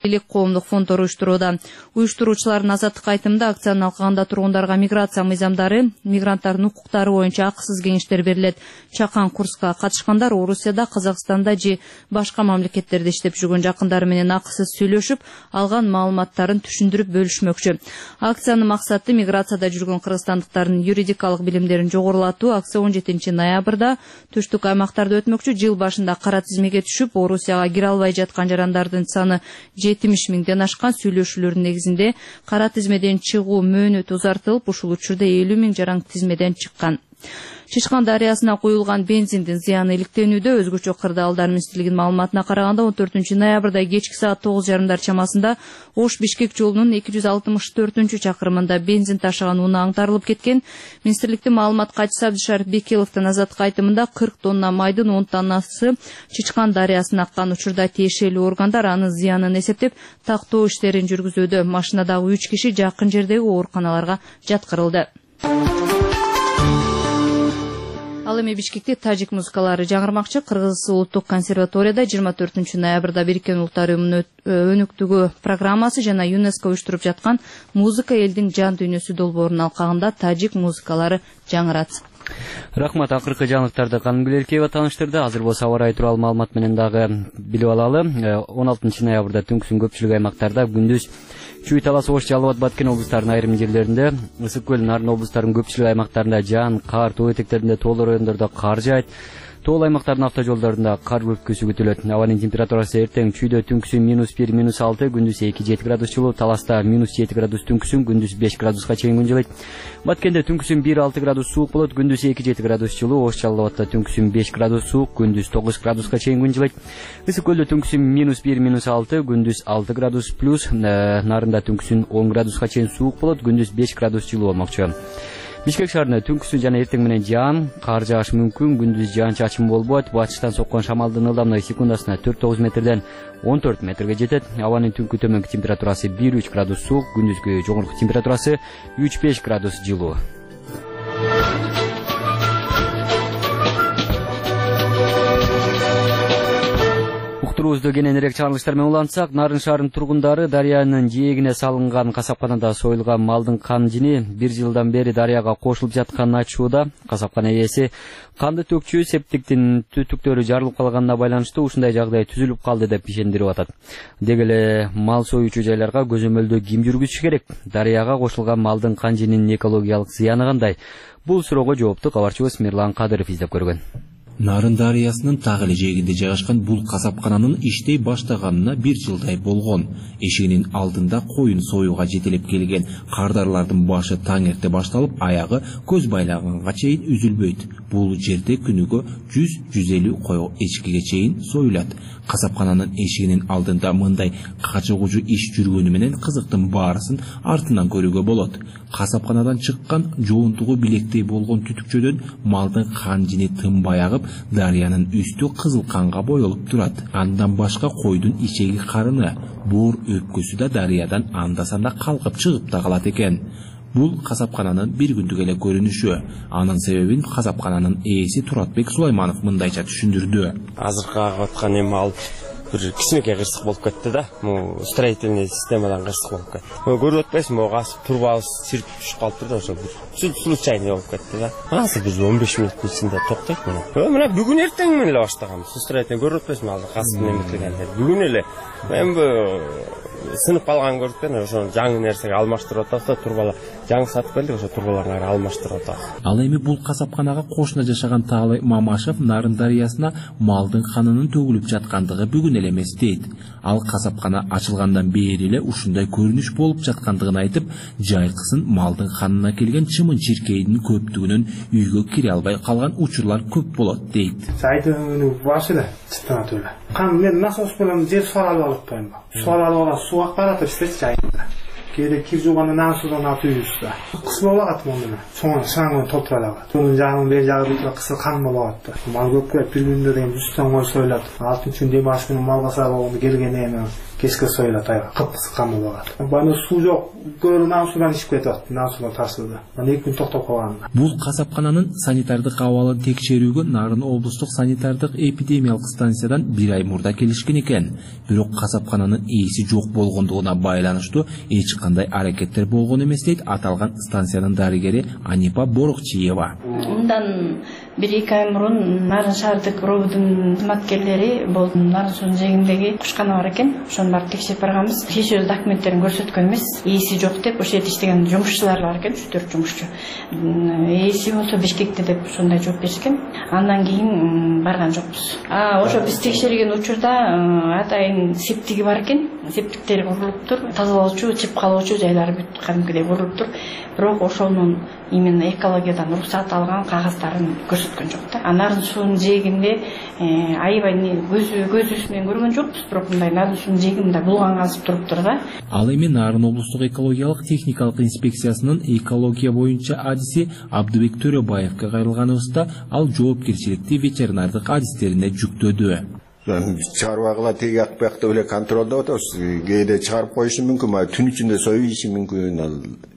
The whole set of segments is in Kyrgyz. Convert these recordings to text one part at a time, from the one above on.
Элек коомдук фонд уюштурууда. Уюштуруучулардын азаттык айтымында акцияны алкаганда тургундарга миграция мыйзамдары, мигранттардын укуктары боюнча акысыз кеңештер берилет. Чакан курска катышкандар Орусияда, Казакстанда же башка мамлекеттерде иштеп жүргөн жакындары менен акысыз сүйлөшүп, алган маалыматтарын түшүндүрүп бөлүшмөкчү. Акциянын максаты миграцияда жүргөн кыргызстандыктардын юридикалык билимдерин жогорулатуу. Акция 17 ноябрда түштүк аймактарда өтмөкчү. Жыл башында кара тизмеге түшүп, Орусияга кире албай жаткан жарандардын саны 70 миңден ашкан. Сүйлөшүүлөрдүн негизинде кара тизмеден чыгуу мөөнөтү узартылып, ушул учурда 50 миң жаран тизмеден чыккан. Чычкан дарыясына куюлган бензиндин зыяны иликтенүүдө. Өзгөчө Кырдаалдар министрлигинин маалыматына караганда 14 ноябрда кечки саат 9:30 чамасында Ош-Бишкек жолунун 264-чакырымында бензин ташыган унаа аңтарылып кеткен. Министрликтин маалымат катчысы Абдышариф Бекеловдун азаттык айтымында 40 тонна майдын 10 тоннасы Чычкан дарыясына аккан. Учурда тиешелүү органдар анын зыянын эсептеп, тактоо иштерин жүргүзүүдө. Машинадагы 3 киши жакын жердеги ооруканаларга жаткырылды. Ал эми Бишкекте тажик музыкалары жаңырмакчы. Кыргыз улуттук консерваторияда 24 ноябрда Бириккен Улуттар Уюмунун өнүктүгү программасы жана ЮНЕСКО уюштуруп жаткан музыка элдин жан дүйнөсү долбоорунун алкагында тажик музыкалары жаңырат. Рахмат, акыркы жаңылыктарды Каным Гүлеркеева тааныштырды. Азыр болсо аба ырайы тууралуу маалымат менен дагы билип алалы. 16 ноябрда түнкүсүн көпчүлүк аймактарда, күндүз Чүй, Талас, Ош, Жалал Абад, Баткен облустарынын айрым жерлеринде, Ысык көл, Нарын облустарынын көпчүлүк аймактарында жаан, кар, тоо этектеринде, тоолор райондордо кар жаайт. Тоол аймактардын автожолдорунда кар бүркүүсү күтүлөт. Абанын температурасы эртең Чүйдө түнкүсүн -1, -6, күндүз 2-7 градус жылуу, Таласта -7 градус түнкүсүн, күндүз 5 градуска чейин күн жылыйт. Баткенде түнкүсүн 1-6 градус суук болот, күндүз 2-7 градус жылуу, Ош, Жалал Абадта түнкүсүн 5 градус суук, күндүз 9 градуска чейин күн жылыйт. Ысык көлдө түнкүсүн -1, -6, күндүз 6 градус плюс, Нарында түнкүсүн 10 градуска чейин суук болот, күндүз 5 градус жылуу болмокчу. Бишкек шаарында түнкүсүн жана эртең менен жаан, кар жааш мүмкүн, күндүз жаан-чачын болбойт. Батыштан соккон шамалдын ылдамдыгы секундасына 4-9 метрден 14 метрге жетет. Абанын түнкү төмөнкү температурасы 1-3 градус суук, күндүзгү жогорку температурасы 3-5 градус жылуу. Уктуруубузду кененирээк чагылыштар менен улантсак, Нарын шаарынын тургундары дарыянын жээгине салынган касапканада союлган малдын кан жини 1 жылдан бери дарыяга кошулуп жатканын айтышууда. Касапкана ээси канды төкчү септиктин түтүктөрү жарылып калганына байланыштуу ушундай жагдай түзүлүп калды деп ишендирип атат. Деги эле мал союучу жайларга көзөмөлдү ким жүргүзүшү керек? Дарыяга кошулган малдын кан жининин экологиялык зыяны кандай? Бул суроого жоопту кабарчыбыз Мирлан Кадыров издеп көргөн. Нарын дарыясынын так эле жээгинде жайгашкан бул касапкананын иштей баштаганына 1 жылдай болгон. Эшигинин алдында коюн союуга жетелеп келген кардарлардын башы таң эрте башталып, аягы көз байлаганга чейин үзүлбөйт. Бул жерде күнүгө 100-150 кой эчкиге чейин союлат. Касапкананын эшигинин алдында мындай качыгуучу иш жүргөнү менен кызыктын баарысын артынан көрүүгө болот. Касапканадан чыккан жоонтугу билектей болгон түтүкчөдөн малдын кан жини тынбай агып, дарыянын үстү кызыл канга боелуп турат. Андан башка койдун ичеги карыны, буур өпкөсү да дарыядан анда-санда калкып чыгып да калат экен. Бул касапкананын бир күндүк эле көрүнүшү. Анын себебин касапкананын ээси Туратбек Сулайманов мындайча түшүндүрдү. Азыркы агып аткан эми ал бир кичинекей кырсык болуп кетти да. Могу строительный системадан кырсык болуп кетти. Көрүп атпайсың, могу асып турбабыз сирип түшүп калыптыр да, ошо бир случайный болуп кетти да. Азыр биз 15 мүнөттүн ичинде токтойт мына. Мына бүгүн эртең менен эле баштагам. Строительный көрүп атпайсыңбы, азыр касыптын эметилгендер. Бүгүн эле эми сынып калган көрдүктен ошо жаңы нерсеге алмаштырып атабыз, турбалар жаңы сатып келдик, ошо турбаларды алмаштырып атабыз. Ал эми бул касапканага кошуна жашаган Таалай Мамашев Нарын дарыясына малдын канынын төгүлүп жаткандыгы бүгүн эле эмес дейт. Ал касапкана ачылгандан бери эле ушундай көрүнүш болуп жаткандыгын айтып, жайкысын малдын канына келген чымын чиркейдин көптүгүнөн үйгө кире албай калган учурлар көп болот дейт. Сайдын башыда чыттанат эле. Кан мен насос менен жер суаралып алып коюм. Суаралып алып суу акпаратып иштейт жайында. Кээде кир жууганда насудан атыйбызда. Кыс болуп атат муну. Соң шаңын толтуралат. Мунун жагын бери жагы бүтүп кысыл кан болуп атты. Мал көп келип бир күндө деген 100 сом сойлат. 6-чүн демаш менен малга сабагында келген эми кечке союла тайга кыпкысыккан болот. Баны суу жок, көрүн судан ичип кетип атты, судан ташылды. Мына 2 күн токтоп калган. Бул касапкананын санитардык абалын текшерүүгө Нарын облустук санитардык эпидемиялык станциядан 1 ай мурда келишкен экен. Бирок касапкананын ээси жок болгондугуна байланыштуу эч кандай аракеттер болгон эмес дейт аталган станциянын дарыгери Анипа Борукчиева. Мындан 1-2 ай мурун Нарын шаардык робудун кызматкерлери болду. Нарын суунун жээгиндеги кушкана бар экен. Ошону барып текшерип барганбыз. Кеше өз документтерин көрсөткөн эмес. Ээси жок деп ошол жерде иштеген жумушчулар бар экен, 3-4 жумушчу. Ээси болсо Бишкекте деп ошондой жооп беришкен. Андан кийин барган жокпуз. Ошо биз текшерген учурда атайын септиги бар экен. Септиктери курулуптур, тазалоочу, чип калуучу жайлары бүт кадимкидей курулуптур. Бирок ошонун именно экологиядан уруксат алган кагаздарын көрсөткөн жок да. Нарын суунун жээгинде аябай көзүбүз менен көргөн жокпуз, бирок мындай нарын суунун жээги мындай булган казып туруптур да. Ал эми Нарын облустук экологиялык техникалык инспекциясынын экология боюнча адиси Абдыбек Төрөбаевга кайрылганыбызда ал жоопкерчиликти ветеринардык адистерине жүктөдү. Чарбагыла теги акпакта эле контролдоп атабыз. Кээде чыгарып коюшу мүмкүн, түн ичинде союп ийиши мүмкүн. Ал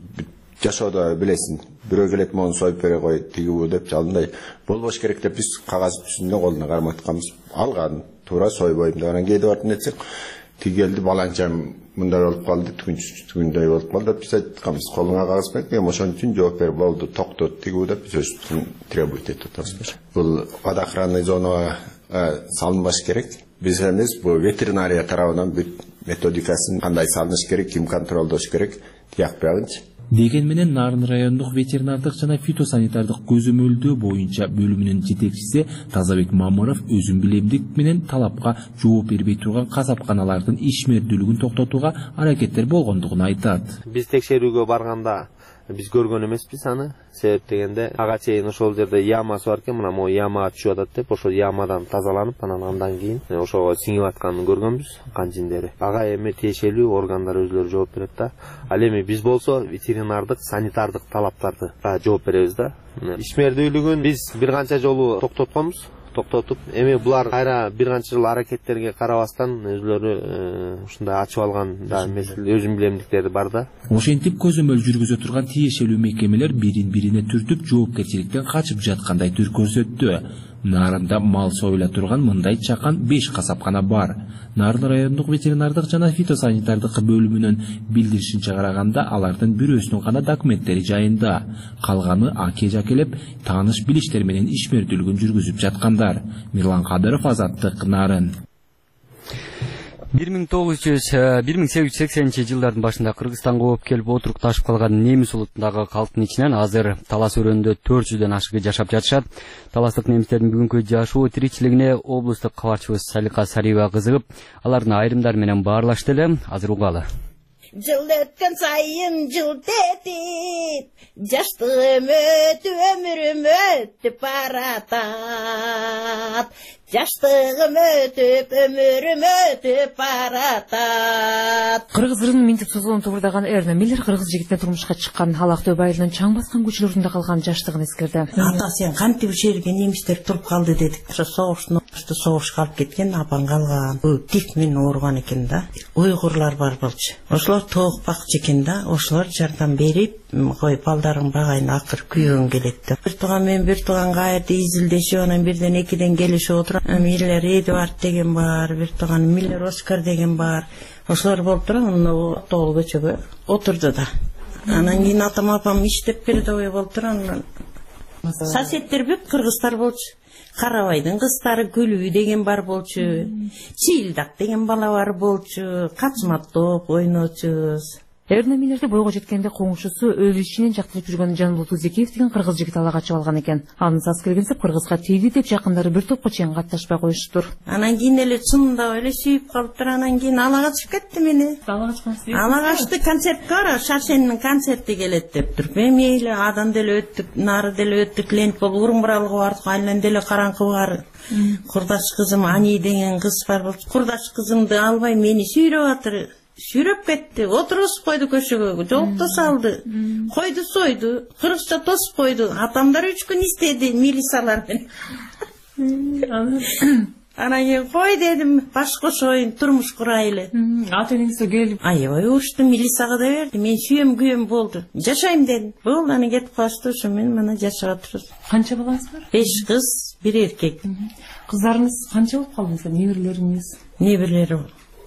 жашоодо билесиң, бирөө келет мону союп бере кой, тигибу деп жалындай болбош керек деп биз кагаз түшүндө колуна карматканбыз. Алган туура сойбойм деп анан кээде бартын этсек, тигелди баланчам мындай болуп калды, түгүндөй болуп калды деп биз айтканбыз. Колуңа кагаз берип, мен ошон үчүн жооп берип болду, токтот тигибу деп биз өз требует этип атабыз. Бул водоохранный зонага салынбаш керек. Биз эмес, бул ветеринария тарабынан бүт методикасын кандай салыныш керек, ким контролдош керек, тияк бягынчы. Деген менен Нарын райондук ветеринардык жана фитосанитардык көзөмөлдөө боюнча бөлүмүнүн жетекчиси Тазабек Мамыров өзүн билемдик менен талапка жооп бербей турган касапканалардын ишмердүүлүгүн токтотууга аракеттер болгондугун айтат. Биз текшерүүгө барганда биз көргөн эмеспиз аны. Себеп дегенде ага чейин ошол жерде ямасы бар экен, мына могу ямага түшүп атат деп, ошол ямадан тазаланып, андан кийин ошого сиңип атканын көргөнбүз, кан жиндери. Ага эми тиешелүү органдар өзлөрү жооп берет да. Ал эми биз болсо ветеринардык, санитардык талаптарды жооп беребиз да. Ишмердүүлүгүн биз бир канча жолу токтотконбуз. Токтотуп, эми булар кайра бир канча жыл аракеттерге карабастан өзлөрү ушундай ачып алган да өзүн билемдиктери бар да. Ошентип көзөмөл жүргүзө турган тиешелүү мекемелер бирин-бирине түртүп жоопкерчиликтен качып жаткандай түр көрсөттү. Нарында мал союла турган мындай чакан 5 касапкана бар. Нарын райондук ветеринардык жана фитосанитардык бөлүмүнүн билдиришинче караганда алардын бирөөсүнүн гана документтери жайында. Калганы аке-жакелеп тааныш билиштер менен ишмердүүлүгүн жүргүзүп жаткандар. Мирлан Кадыров, Азаттык, Нарын. 1880 жылдардын башында Кыргызстанга ооп келип отурукташып калган немис улутундагы калктын ичинен азыр Талас өрөөнүндө 400дөн ашык жашап жатышат. Таластык немистердин бүгүнкү жашоо тиричилигине облустук кабарчыбыз Салика Сариева кызыгып, алардын айрымдары менен баарлашты эле. Азыр угалы. Жыл өткөн сайын жылт этип, жаштыгым өтүп өмүрүм өтүп баратат. Жаштыгым өтүп өмүрүм өтүп баратат. Кыргыз ырынын минтип созулуп тургурдаган Эрна Миллер кыргыз жигитине турмушка чыккан, ал Актөбө айылынын чаң баскан көчөлөрүндө калган жаштыгын эскерди. Ата сен кантип ушул жерге немистер туруп калды дедик. Согушка алып кеткен, апаң калган. Тиф менен ооруган экен да. Уйгурлар бар болчу. Ошолор тоок бакчы экен да. Ошолор жардам берип, кой балдарың багайын акыр күйгөн келет деп. Бир тууган менен бир тууган кайерде изилдешип, анан бирден экиден келишип отуруп, Миллер Эдуард деген бар, бир тууган Миллер Оскар деген бар. Ошолор болуп туруп, тоол көчөгө отурду да. Анан кийин атам апам иштеп передовой болуп туруп, соседтер бүт кыргыздар болчу. Карабайдын кыздары Көлүү деген бар болчу. Чыйылдак деген бала бар болчу. Качмат топ ойночубуз. Эрна Миллерди бойго жеткенде коңшусу өз ишинен жактырып жүргөн Жанболот Узекеев деген кыргыз жигит ала качып алган экен. Анын саз келгенсип кыргызга тийди деп жакындары бир топко чейин катташпай коюштур. Анан кийин эле чындап эле сүйүп калыптыр. Анан кийин ала качып кетти мени. Ала качты, концертке бара, Шашенин концерти келет дептир. Мейли адан деле өттүк, нары деле өттүк, лент болуп Урумбуралга бардык, айынан деле караңкы бар. Курдаш кызым Ани деген кыз бар болчу. Курдаш кызымды албай мени сүйрөп атыр. Сүйрөп кетти, отургузуп койду көчөгө, жолукта салды, койду сойду, кыргызча тосуп койду. Атамдар 3 күн иштеди, милициялар менен. Анан кийин кой дедим, баш кошоюн, турмуш курайлы. Ата энеңиз келип, Аябай урушту, милицияга да берди. Мен сүйөм күйөм болду. Жашайм дедим. Болду, анан кетип калышты, ошо мен мына жашап атырбыз. канча балаңыз бар? 5 кыз, 1 эркек. Кыздарыңыз канча болуп калдыңыздар? Неберелериңиз? Неберлери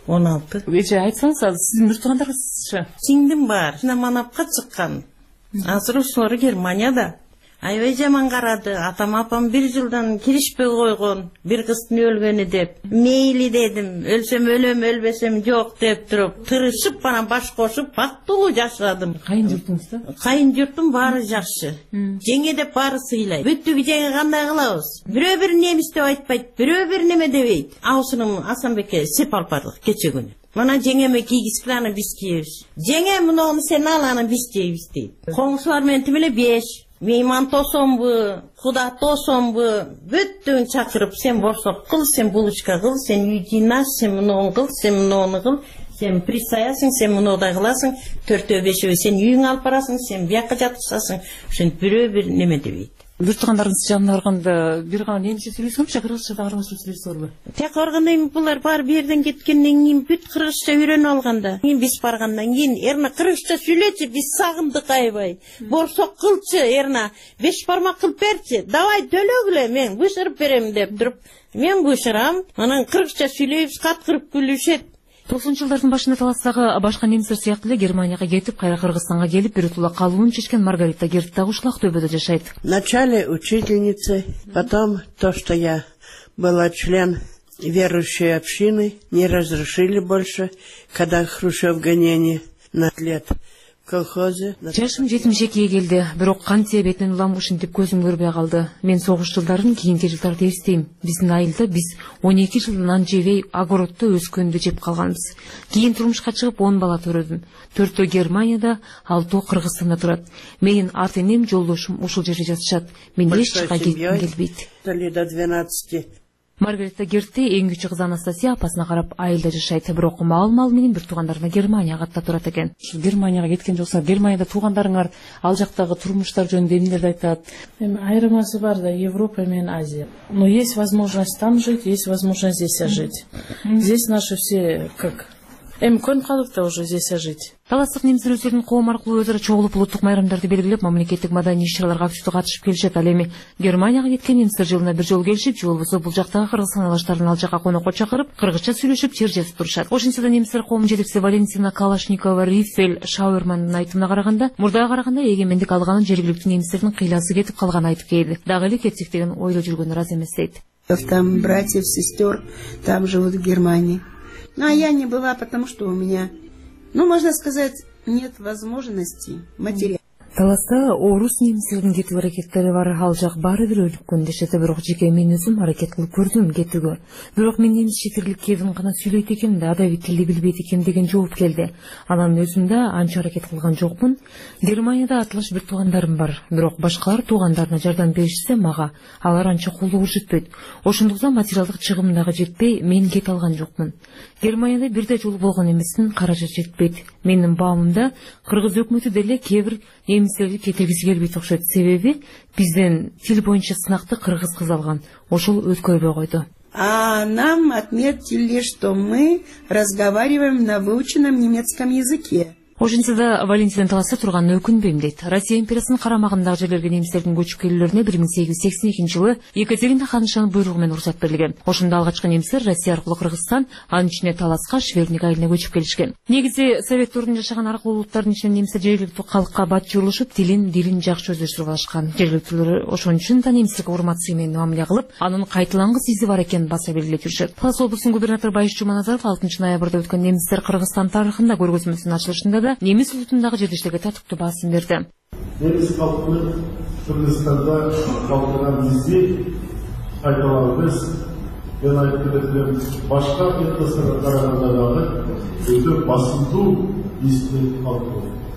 16. Эже айтсаңыз, сиздин бир туугандарыңызчы? Сиңдим бар. Манапка чыккан. Азыр ошолор Германияда. Аябай жаман карады. Атам апам 1 жылдан киришпей койгон. Бир кыздын өлгөнү деп. Мейли дедим. Өлсөм өлөм, өлбөсөм жок деп туруп, тырышып анан баш кошуп бактылуу жашадым. Кайын журтуңузда? Кайын журтум баары жакшы. Жеңе деп баары сыйлайт. Бүттүгү жеңе кандай кылабыз? Бирөө бир немис деп айтпайт, бирөө бир неме дебейт. Аусунун Асанбекке сеп алып бардык кече күнү. Мына жеңеме кийгизгиле аны биз кийебиз. Жеңе муну сен ал, аны биз жейбиз дейт. Коңшулар менен тимеле 5. Мейман тосомбу, куда тосомбу, бүттүн чакырып, сен борсок кыл, сен булочка кыл, сен үй жыйнаш, сен муну кыл, сен муну кыл, сен пристаясың, сен мунудай кыласың, 4-5 сен үйүңө алып барасың, сен бияка жаткызасың. Ошентип бирөө бир неме дебейт. Бир туугандарыңыз жанына барганда бир гана немче сүйлөсөңчү, кыргызча да арабызча сүйлөсөңбү? Тек барганда эми булар бар бир жерден кеткенден кийин бүт кыргызча үйрөнүп алганда. Кийин биз баргандан кийин Эрна кыргызча сүйлөчү, биз сагындык аябай. Борсок кылчы, Эрна 5 бармак кылып берчи. Давай төлөгүлө, мен бышырып берем деп туруп. Мен бышырам, анан кыргызча сүйлөйбүз, каткырып күлүшөт. 90-жылдардын башында Таластагы башка немистер сыяктуу эле Германияга кетип, кайра Кыргызстанга келип, биротула калууну чечкен Маргарита Герт дагы ушул Актөбөдө жашайт. Вначале учительницей, потом то, что я была член верующей общины, не разрешили больше, когда Хрущев гонение на лет в колхозе. Жашым 72-ге келди, бирок кан себебинен улам ушинтип көзүм көрбөй калды. Мен согуш жылдарын кийинки жылдарды эстейм. Биздин айылда биз 12 жыл нан жебей огороддо өскөндү жеп калганбыз. Кийин турмушка чыгып 10 бала төрөдүм. 4-төө Германияда, 6-төө Кыргызстанда турат. Менин ата энем, жолдошум ушул жерде жашашат. Мен эч жака кетким келбейт. До 12. Маргарита Гертте эң кичүү кызы Анастасия апасына карап айылда жашайт, бирок мал менен бир туугандарына Германияга аттап турат экен. Германияга кеткен жоксуңар, Германияда туугандарыңар ал жактагы турмуштар жөнүндө эмнелерди айтат? Айырмасы бар да, Европа менен Азия. Но есть возможность там жить, есть возможность здесь жить. Здесь наши все как көнүп калыпты уже здесь жить. Таластык немистер өздөрүнүн коом аркылуу өзара чогулуп улуттук майрамдарды белгилеп, мамлекеттик маданий иш-чараларга активдүү катышып келишет. Ал эми Германияга кеткен немистер жылына бир жолу келишип, же болбосо бул жактагы Кыргызстан алаштарын ал жака конокко чакырып, кыргызча сүйлөшүп, жер жазып турушат. Ошентсе да немистер коомунун жетекчиси Валентина Калашникова Рифель Шауермандын айтымына караганда, мурдага караганда эгемендик алганын жергиликтүү немистердин кыйласы кетип калганын айтып келди. Дагы эле кетсек деген ойдо жүргөнү раз эмес дейт. Там братьев, сестер, там живут в Германии. А я не была, потому что у меня, можно сказать, нет возможности материала. Таласта орус немистердин кетүү аракеттери бар, ал жак баары бир өлүккөн дешет, бирок жеке мен өзүм аракет кылып көрдүм кетүүгө. Бирок мен немис шетирлик кебин гана сүйлөйт экен да, адабий тилди билбейт экен деген жооп келди. Анан өзүм да анча аракет кылган жокмун. Германияда атылаш бир туугандарым бар, бирок башкалар туугандарына жардам беришсе мага алар анча кулдук көрсөтпөйт. Ошондуктан материалдык чыгым дагы жетпей, мен кете алган жокмун. Германияда бирде жолу болгон эмесмин, каражат жетпейт. Менин баамымда кыргыз өкмөтү деле кээ бир немистерди кетиргиси келбейт окшойт. Себеби бизден тил боюнча сынакты кыргыз кыз алган. Ошол өткөрбөй койду. А нам отметили, что мы разговариваем на выученном немецком языке. Ошентсе да Валентина таласа турганына өкүнбөйм дейт. Россия империясынын карамагындагы жерлерге немистердин көчүп келүүлөрүнө 1882 жылы Екатерина ханышанын буйругу менен уруксат берилген. Ошондо алгачкы немистер Россия аркылуу Кыргызстан, анын ичине Таласка, Шверник айылына көчүп келишкен. Негизи Совет ордунда жашаган аркылуу улуттардын ичинен немистер жергиликтүү калкка бат журулушуп, дилин жакшы өздөштүрүп алышкан. Жергиликтүүлөр ошон үчүн да немистерге урмат-сый менен мамиле кылып, анын кайталангыс изи бар экенин баса белгилеп жүрүшөт. Талас облусунун губернатору Байыш Жуманазаров 6 ноябрда өткөн немистер Кыргызстан тарыхында көргөзмөсүнүн ачылышында да немис улутундагы жетиштикке татыктуу баасын берди. Немис халкынын Кыргызстанда калдырган изи кайталанбас, мен айтып кеткен башка этносторго караганда дагы өтө басымдуу изди калдырды.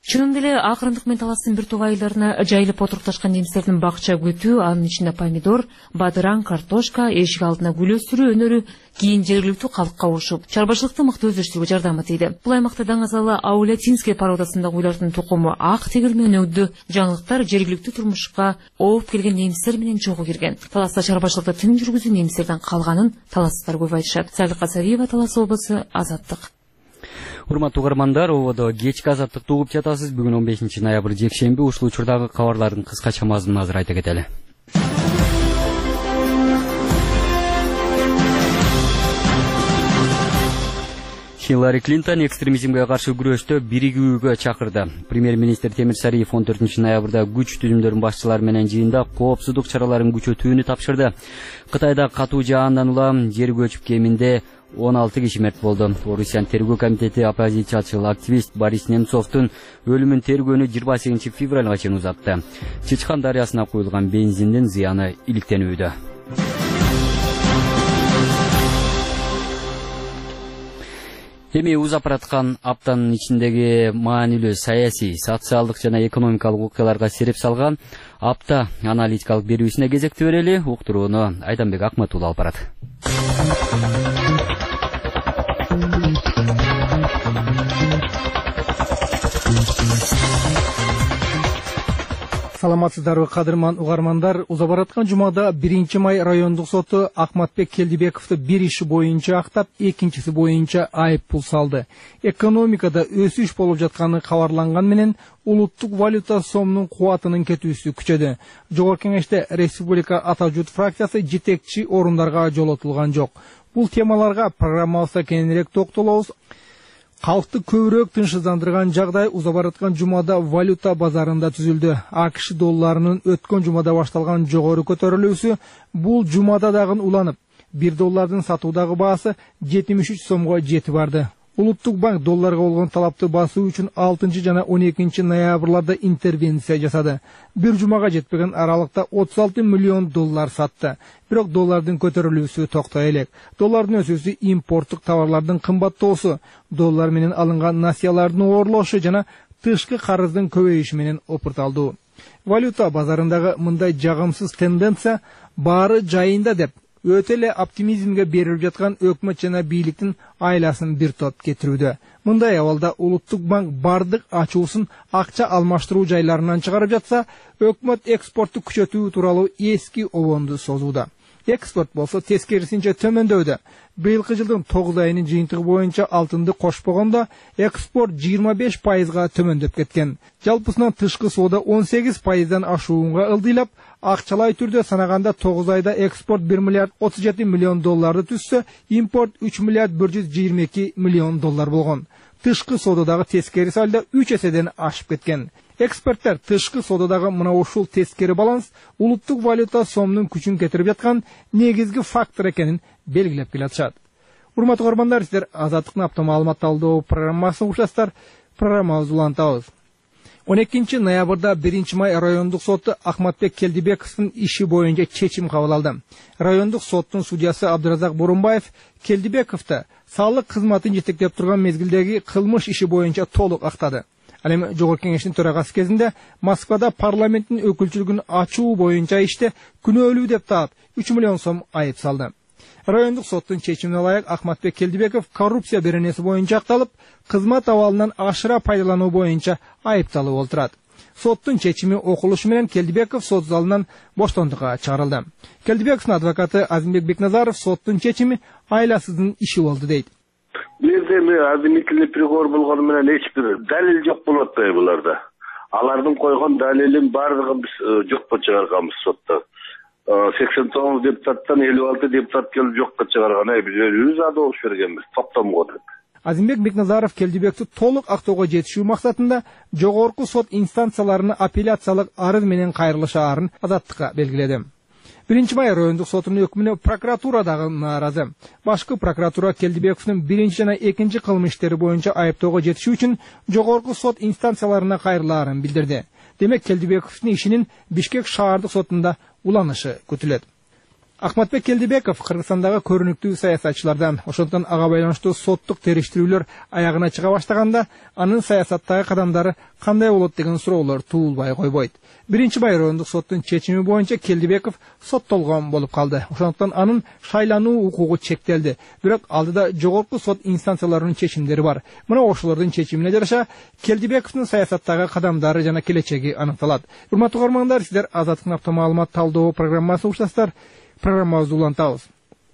Чынында эле акырындык менен таластын бир топ айылдарына жайылып отурукташкан немистердин бакча күтүү, анын ичинде помидор, бадыран, картошка, эшик алдына гүл өстүрүү өнөрү кийин жергиликтүү калкка урушуп, чарбачылыкты мыкты өздөштүрүүгө жардам тийди. Бул аймакта даңазалы Аулетинский породасындагы уйлардын тукуму ак тегир менен өңдү. Жаңылыктар жергиликтүү турмушка ооп келген немистер менен чогуу кирген. Таласта чарбачылыкты тың жүргүзүү немистерден калганын таластар көп айтышат. Салика Сариева, Талас облусу, Азаттык. Урматтуу угармандар, ободо кечки азаттыкты угуп жатасыз. Бүгүн 15 ноябрь жекшемби. Ушул учурдагы кабарлардын кыскача мазмунун азыр айта кетели. Хиллари Клинтон экстремизмге каршы күрөштө биригүүгө чакырды. Премьер-министр Темир Сариев 14 ноябрда күч түзүмдөрүнүн башчылары менен жыйында коопсуздук чараларын күчөтүүнү тапшырды. Кытайда катуу жаандан улам жер көчүп кеминде 16 киши мерт болду. Орусиянын тергөө комитети оппозициячыл активист Борис Немцовдун өлүмүн тергөөнү 28 февралга чейин узатты. Чычкан дарыясына куюлган бензиндин зыяны иликтенүүдө. Эми узап бараткан аптанын ичиндеги маанилүү саясий, социалдык жана экономикалык окуяларга сереп салган апта аналитикалык берүүсүнө кезекти берели. Уктурууну Айданбек Акматулла алып барат. Саламатсыздарбы кадырман угармандар. Узап бараткан жумада 1-май райондук соту Акматбек Келдибековду бир иши боюнча актап, экинчиси боюнча айып пул салды. Экономикада өсүш болуп жатканы кабарланган менен улуттук валюта сомунун кубатынын кетүүсү күчөдү. Жогорку кеңеште Республика Ата журт фракциясы жетекчи орундарга жолотулган жок. Бул темаларга программабызда кененирээк токтолобуз. Халкты көбүрөөк тынчсыздандырган жагдай узап бараткан жумада валюта базарында түзүлдү. АКШ долларынын өткөн жумада башталган жогору көтөрүлүүсү бул жумада дагы уланып, $1 сатуудагы баасы 73 сомго жетип барды. Улуттук банк долларга болгон талапты басуу үчүн 6 жана 12 ноябрларда интервенция жасады. Бир жумага жетпеген аралыкта $36 миллион сатты. Бирок доллардын көтөрүлүүсү токтой элек. Доллардын өсүүсү импорттук товарлардын кымбаттоосу, доллар менен алынган насыялардын ooрлошу жана тышкы карыздын көбөйүшү менен опурталды. Валюта базарындагы мындай жагымсыз тенденция баары жайында деп өтө эле оптимизмге берилип жаткан өкмөт жана бийликтин айласын бир топ кетирүүдө. Мындай абалда улуттук банк бардык ачуусун акча алмаштыруу жайларынан чыгарып жатса, өкмөт экспортту күчөтүү тууралуу эски обонду созууда. Экспорт болсо тескерисинче төмөндөдө. Быйылкы жылдын 9 айынын жыйынтыгы боюнча алтынды кошпогондо экспорт 25%га төмөндөп кеткен. Жалпысынан тышкы соода 18%дан ашуунга ылдыйлап, акчалай түрдө санаганда 9 айда экспорт $1,37 миллион түзсө, импорт $3,122 миллион болгон. Тышкы соодадагы тескери салда 3 эседен ашып кеткен. Эксперттер тышкы соодадагы мына ушул тескери баланс улуттук валюта сомунун күчүн кетирип жаткан негизги фактор экенин белгилеп келатышат. Урматтуу угармандар, сиздер Азаттыктын апта маалымат талдоо программасын угушасыздар. Программабызды улантабыз. 12 ноябрда 1-май райондук соту Акматбек Келдибековдун иши боюнча чечим кабыл алды. Райондук соттун судьясы Абдыразак Борунбаев Келдибековду салык кызматын жетектеп турган мезгилдеги кылмыш иши боюнча толук актады. Ал эми жогорку кеңештин төрагасы кезинде Москвада парламенттин өкүлчүлүгүн ачуу боюнча иште күнөөлүү деп таап 3 миллион сом айып салды. Райондук соттун чечимине ылайык Акматбек Келдибеков коррупция беренеси боюнча акталып, кызмат абалынан ашыра пайдалануу боюнча айыпталып олтурат. Соттун чечими окулушу менен Келдибеков сот залынан боштондукка чыгарылды. Келдибековдун адвокаты Азимбек Бекназаров соттун чечими айласыздын иши болду дейт. Бирдеме административный приговор болгону менен эч бир далил жок болуп атпайбы буларда. Алардын койгон далилин бардыгын биз жокко чыгарганбыз сотто. 89 депутаттан 56 депутат келип жокко чыгарган. Биз өзүбүз добуш бергенбиз токтомго деп. Азимбек Бекназаров Келдибекти толук актоого жетишүү максатында жогорку сот инстанцияларына апелляциялык арыз менен кайрылышаарын Азаттыкка белгиледи. 1-май райондук сотунун өкмүнө прокуратура дагы нааразы. Башкы прокуратура Келдибековдун 1 жана 2 кылмыш иштери боюнча айыптоого жетишүү үчүн жогорку сот инстанцияларына кайрылаарын билдирди. Демек Келдибековдун ишинин Бишкек шаардык сотунда уланышы күтүлөт. Акматбек Келдибеков Кыргызстандагы көрүнүктүү саясатчылардан. Ошондон ага байланыштуу соттук териштирүүлөр аягына чыга баштаганда, анын саясаттагы кадамдары кандай болот деген суроолор туулбай койбойт. 1-май райондук соттун чечими боюнча Келдибеков соттолгон болуп калды. Ошондон анын шайлануу укугу чектелди. Бирок алдыда жогорку сот инстанцияларынын чечимдери бар. Мына ошолордун чечимине жараша Келдибековдун саясаттагы кадамдары жана келечеги аныкталат. Урматтуу угармандар, сиздер Азаттыктын автомаалымат талдоо программасын угушасыздар. Программабызды улантабыз.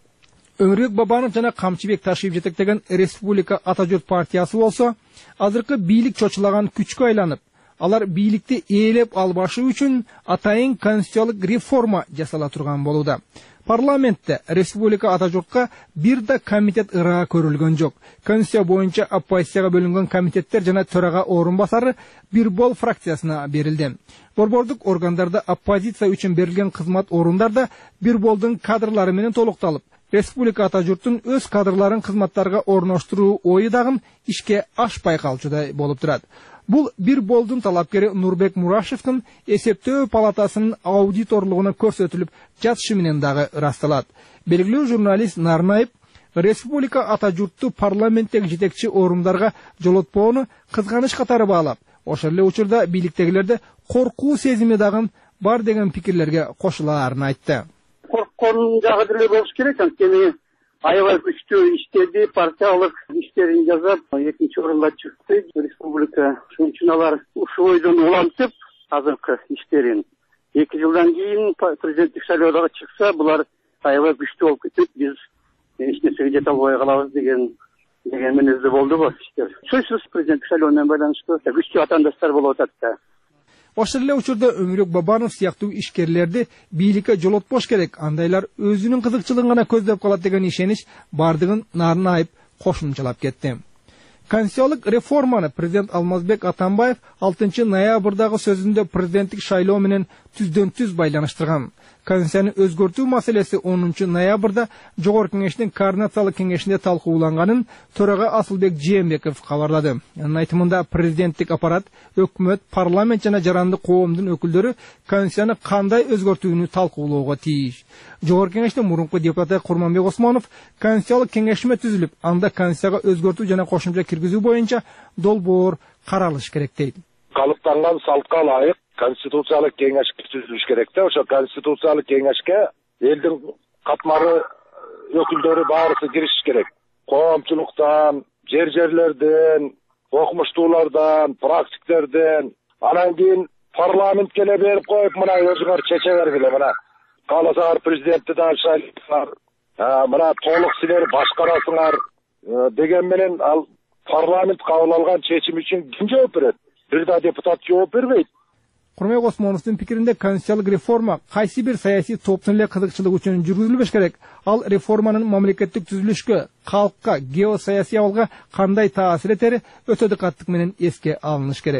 Өмүрбек Бабанов жана Камчыбек Ташиев жетектеген Республика Ата Журт партиясы болсо, азыркы бийлик чочулаган күчкө айланып, алар бийликти ээлеп албашы үчүн атайын конституциялык реформа жасала турган болууда. Парламентте Республика Ата Журтка бир да комитет ыраа көрүлгөн жок. Конституция боюнча оппозицияга бөлүнгөн комитеттер жана төрага орун басары бир бол фракциясына берилди. Борбордук органдарда оппозиция үчүн берилген кызмат орундарда бир болдун кадрлары менен толукталып, Республика Ата Журттун өз кадрларын кызматтарга орноштуруу ою дагы ишке ашпай калчудай болуп турат. Бул бир болдун талапкери Нурбек Мурашевдин эсептөө палатасынын аудиторлугуна көрсөтүлүп жатышы менен дагы ырасталат. Белгилүү журналист Нарнаев Республика Ата Журтту парламенттеги жетекчи орундарга жолотпоону кызганыч катары баалап, ошол эле учурда бийликтегилерде коркуу сезими дагы бар деген пикирлерге кошулаарын айтты. Корккон жагы деле болуш керек, анткени аябай күчтүү иштерди, партиялык иштерин жасап, 2-орунга чыкты. Республика ушун үчүн алар ушул ойдон улантып, азыркы иштерин 2 жылдан кийин президенттик шайлоодо чыкса, булар аябай күчтүү болуп кетет, биз эч нерсеге жете албай калабыз деген менезде болду го иштер. Сөзсүз президенттик шайлоо менен байланыштуу күчтүү атаандаштар болуп атат да. Ошол эле учурда Өмүрбек Бабанов сыяктуу ишкерлерди бийликке жолотпош керек, андайлар өзүнүн кызыкчылыгын гана көздөп калат деген ишенич бардыгын Нарнаев кошумчалап кетти. Конституциялык реформаны президент Алмазбек Атамбаев 6 ноябрдагы сөзүндө президенттик шайлоо менен түздөн-түз байланыштырган. Конституцияны өзгөртүү маселеси 10 ноябрда Жогорку кеңештин координациялык кеңешинде талкууланганын төрага Асылбек Жээнбеков кабарлады. Анын айтымында президенттик аппарат, өкмөт, парламент жана жарандык коомдун өкүлдөрү Конституцияны кандай өзгөртүүнү талкуулоого тийиш. Жогорку кеңештин мурунку депутаты Курманбек Осмонов конституциялык кеңешме түзүлүп, анда конституцияга өзгөртүү жана кошумча киргизүү боюнча долбоор каралыш керек дейт. Калыптанган салтка ылайык конституциялык кеңеш түзүлүш керек да. Ошо конституциялык кеңешке элдин катмары өкүлдөрү баарысы киришиш керек. Коомчулуктан, жерлерден, окумуштуулардан, практиктерден, анан кийин парламентке эле берип коюп, мына өзүңөр чече бергиле, мына кааласаңар президентти да шайлайсыңар, мына толук силер башкарасыңар деген менен ал парламент кабыл алган чечим үчүн ким жооп берет? Бир да депутат жооп бербейт. Курманбек Осмоновдун пикиринде конституциялык реформа кайсы бир саясий топтун эле кызыкчылыгы үчүн жүргүзүлбөш керек. Ал реформанын мамлекеттик түзүлүшкө, калкка, геосаясий абалга кандай таасир этери өтө диккаттык менен эске алыныш керек.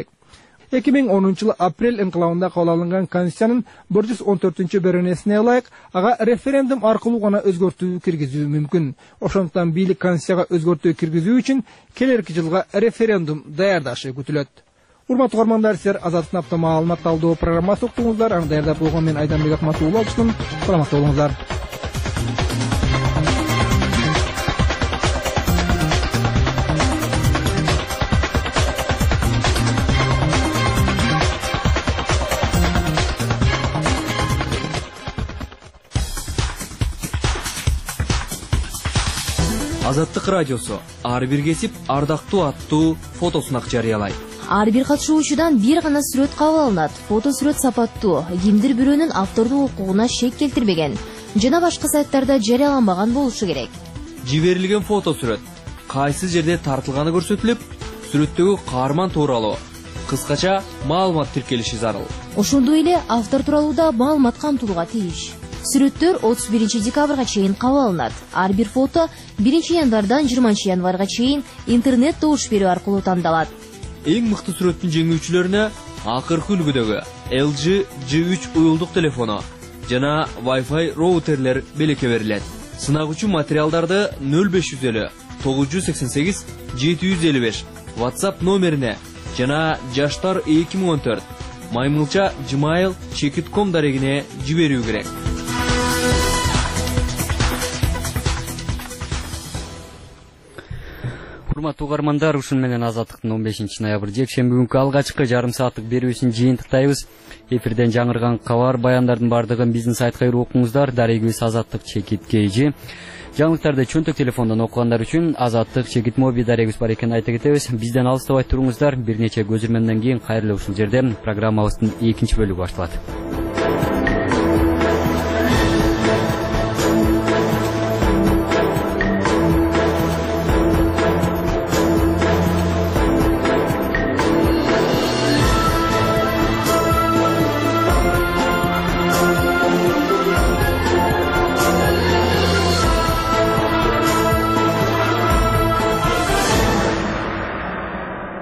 2010 жылы апрель инкылабында кабыл алынган конституциянын 114-беренесине ылайык ага референдум аркылуу гана өзгөртүү киргизүү мүмкүн. Ошондуктан бийлик конституцияга өзгөртүү киргизүү үчүн келерки жылга референдум даярдашы күтүлөт. Урматтуу угармандар, силер Азаттыктын автомаалымат талдоо программасы уктуңуздар. Аны даярдап койгон мен Айданбек Акматов болчумун. Саламатта болуңуздар. Азаттык радиосу ар бир кесип ардактуу аттуу фотосунак жарыялайт. Ар бир катышуучудан бир гана сүрөт кабыл алынат. Фото сүрөт сапаттуу, кимдир бирөөнүн автордук укугуна шек келтирбеген жана башка сайттарда жарыяланбаган болушу керек. Жиберилген фото сүрөт кайсы жерде тартылганы көрсөтүлүп, сүрөттөгү каарман тууралуу кыскача маалымат тиркелиши зарыл. Ошондой эле автор тууралуу да маалымат камтылууга тийиш. Сүрөттөр 31 декабрга чейин кабыл алынат. Ар бир фото 1 январдан 20 январга чейин интернет добуш берүү аркылуу тандалат. Эң мыкты сүрөттүн жеңүүчүлөрүнө акыркы үлгүдөгү LG G3 уюлдук телефону жана Wi-Fi роутерлер белекке берилет. Сынагучу материалдарды 0550 988 755 WhatsApp номерине жана жаштар 2014 маймылча gmail.com дарегине жиберүү керек. урматтуу угармандар, ушун менен Азаттыктын 15 ноябрь жекшемби күнкү алгачкы жарым сааттык берүүсүн жыйынтыктайбыз. Эфирден жаңырган кабар баяндардын бардыгын биздин сайтка кирип окуңуздар. Дарегибиз Азаттык чекит KG. Жаңылыктарды чөнтөк телефондон окугандар үчүн Азаттык чекит моби дарегибиз бар экенин айта кетебиз. Бизден алыстабай туруңуздар. Бир нече көзүрмөндөн кийин кайрылуу ушул жерде программабыздын экинчи бөлүгү башталат.